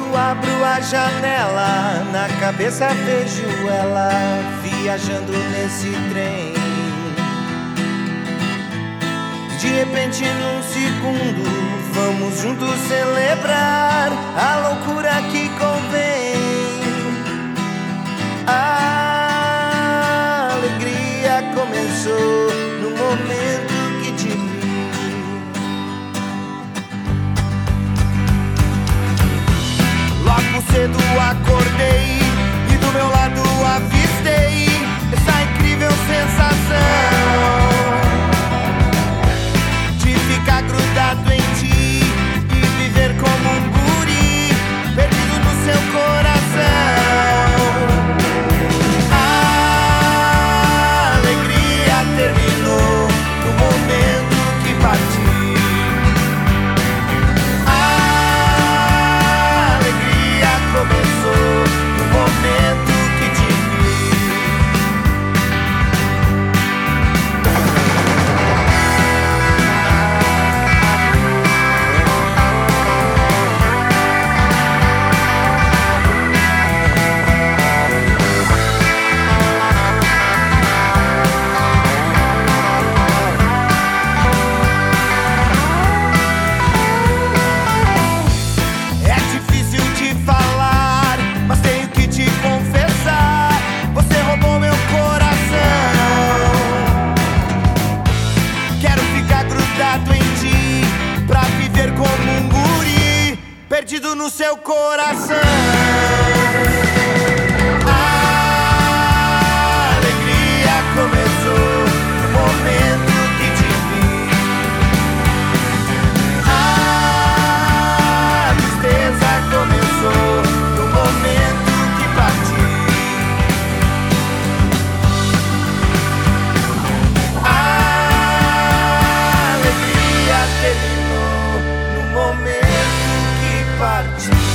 abro a janela, na cabeça vejo ela viajando nesse trem. De repente, num segundo, vamos juntos celebrar a loucura que convém. A alegria começou no momento que te vi. Logo cedo acordei e do meu lado avistei essa incrível sensação de ficar grudado em ti e viver como um guri perdido no seu coração. A alegria terminou no momento que parti. Começou no momento que te vi. É difícil de falar, mas tenho que te confessar, você roubou meu coração. Quero ficar grudado em ti, pra viver como um guri perdido no seu coração. A alegria começou no momento que te vi. A tristeza começou no momento que parti. A alegria terminou no momento que parti.